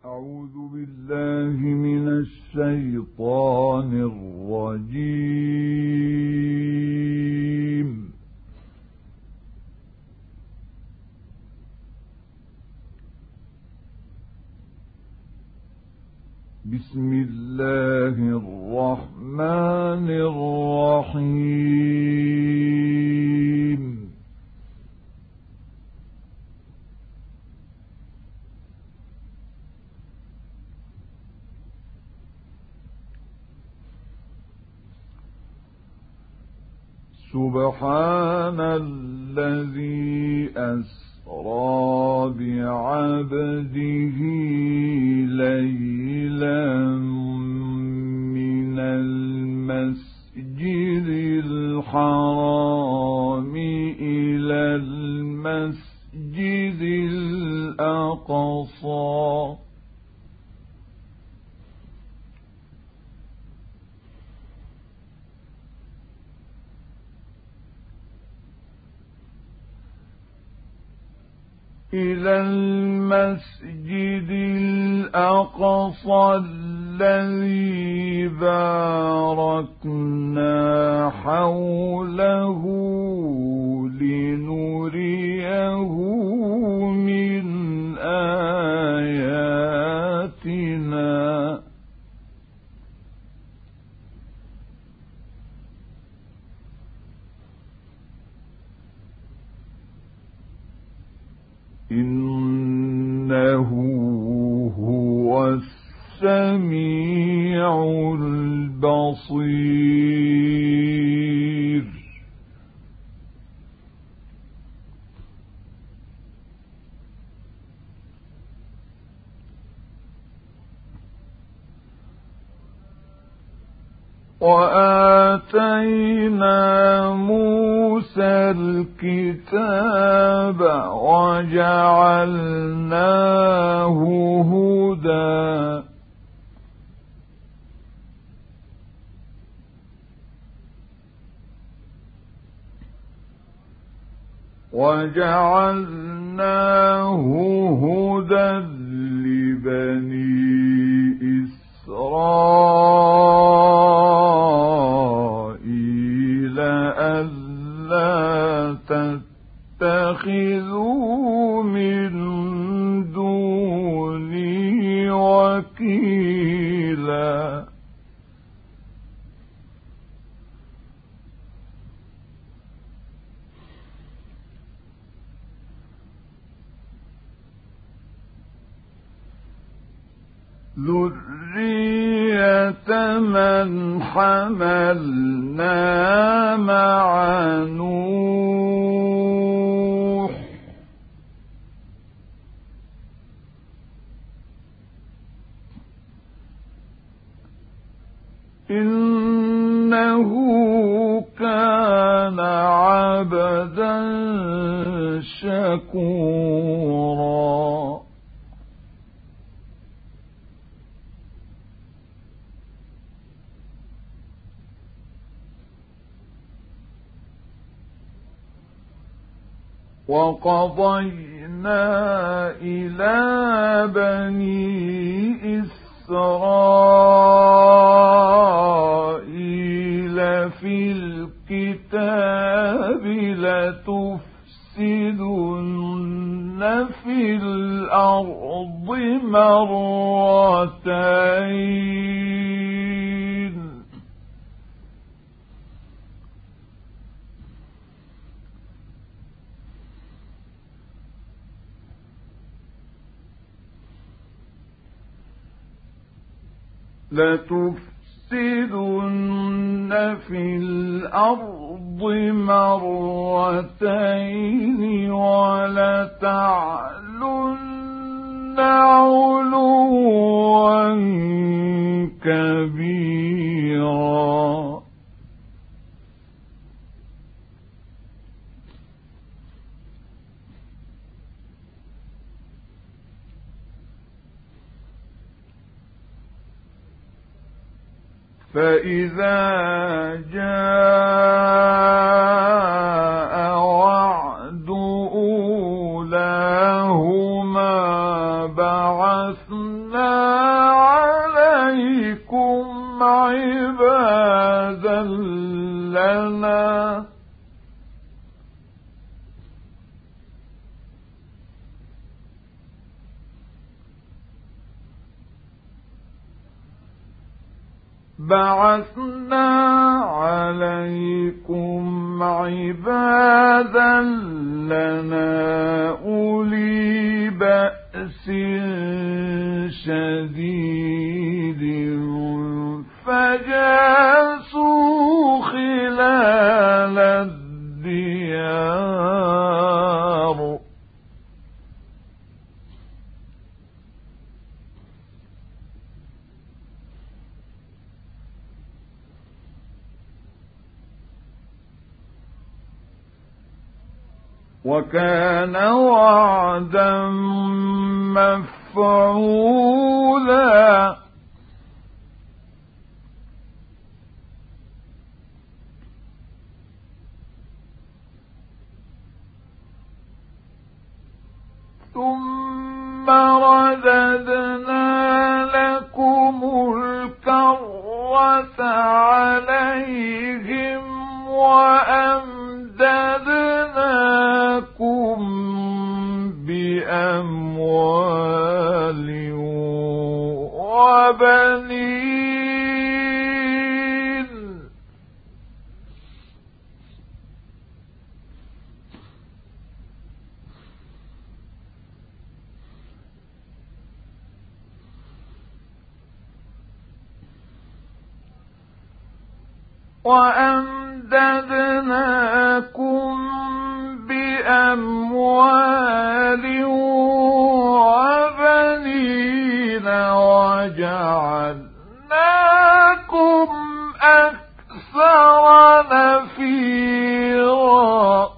أعوذ بالله من الشيطان الرجيم. بسم الله الرحمن الرحيم. سبحان الذي أسرى بعبده ليلا من المسجد الحرام إلى المسجد الأقصى الذي باركنا حوله لنريه من آياتنا إنه هو السميع البصير. وآتينا موسى الكتاب وجعلناه هدى لبني إسرائيل ألا تتخذوا من دوني وكيلا. ذرية من حملنا مع نوح إنه كان عبدا شكورا. وقضينا إلى بني إسرائيل في الكتاب لتفسدن في الأرض مرتين ولتعلن علوا كبيرا. فإذا جاء وعد أولاهما بعثنا عليكم عبادا لنا أولي بأس شديد فجاسوا خلال الديار وكان وعدا مفعولا ثم رددنا لكم الكرة عليهم وأمددناكم بأموال وبنين وأمددناكم بأموال وبنين وجعلناكم أكثر نفيرا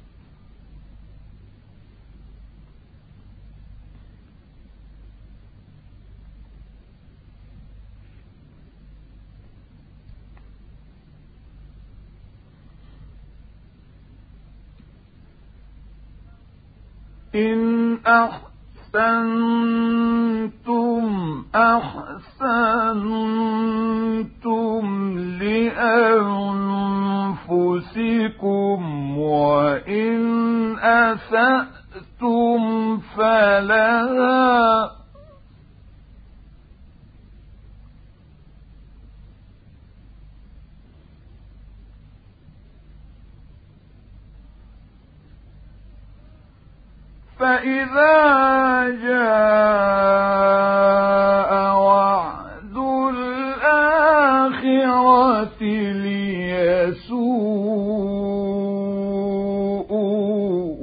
إن أحسنتم لأنفسكم وإن أسأتم فلها فإذا جاء وعد الآخرة ليسوءوا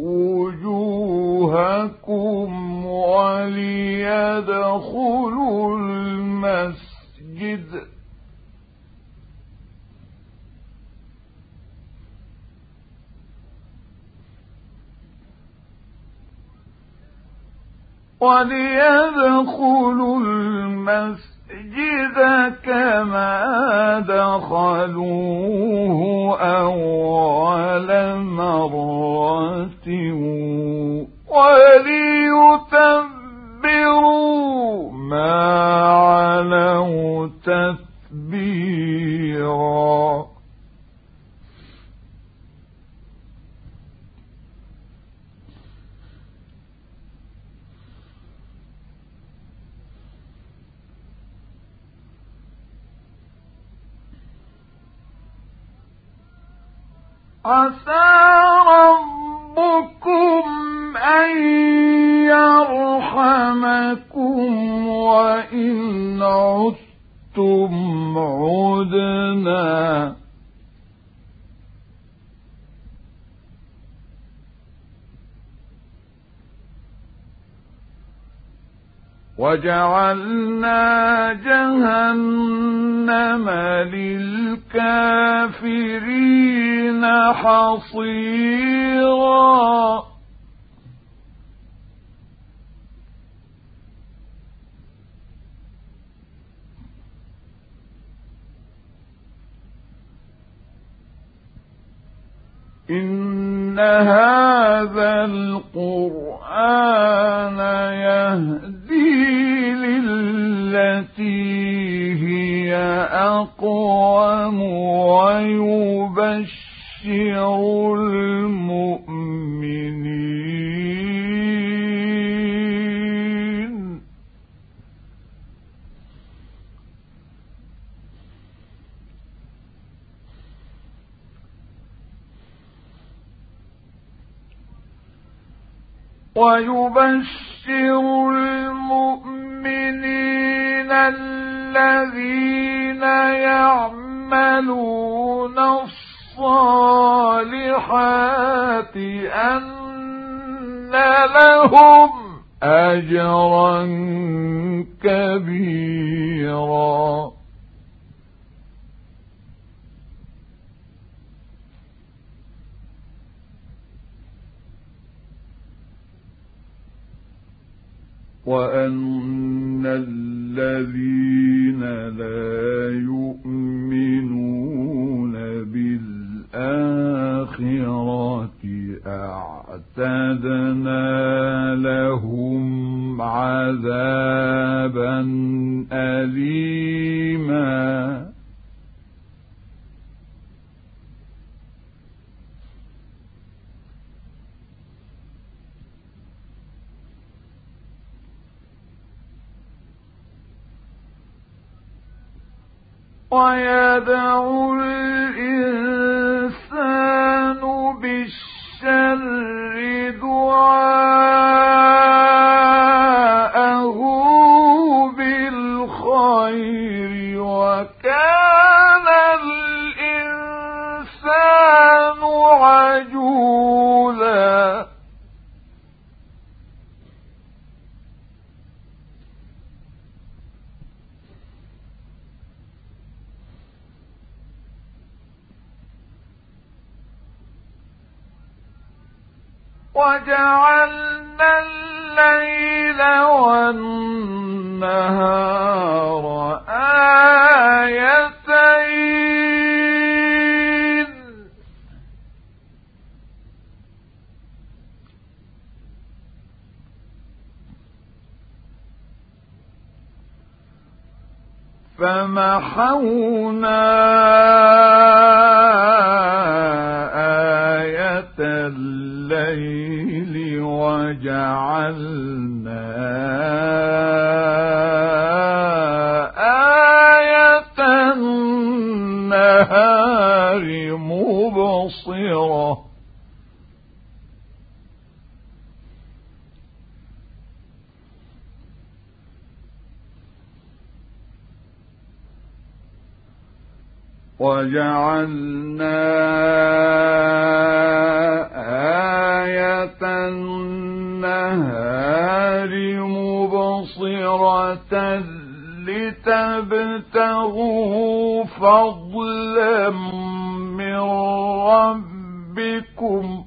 وجوهكم وليدخلوا المسجد كما دخلوه أول مرة وليتبروا ما علوا تتبيرا عسى ربكم أن يرحمكم وإن عدتم عدنا وجعلنا جهنم للكافرين حصيرا إن هذا القرآن يهدي بالتي هي أقوم ويبشر المؤمنين الذين يعملون الصالحات أن لهم أجرا كبيرا وأن الذين لا يؤمنون بالآخرة أعتدنا لهم عذابا أليما ويدعو الإنسان بالشر دعاءه بالخير وكان الإنسان عجولا وجعلنا الليل والنهار آيتين فمحونا آية الليل وجعلنا آية النهار مبصرة وجعلنا آية النهار مبصرة لتبتغوا فضلا من ربكم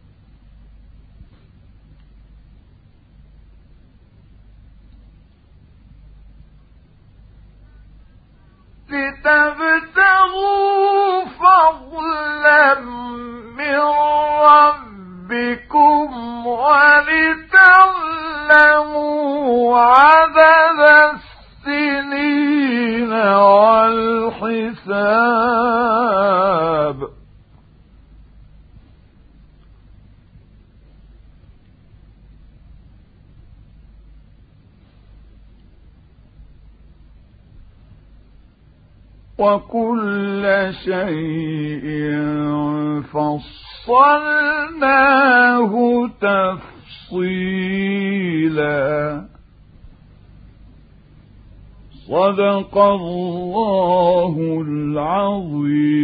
ولتعلموا عدد السنين والحساب وكل شيء فصلناه تفصيلا صدق الله العظيم.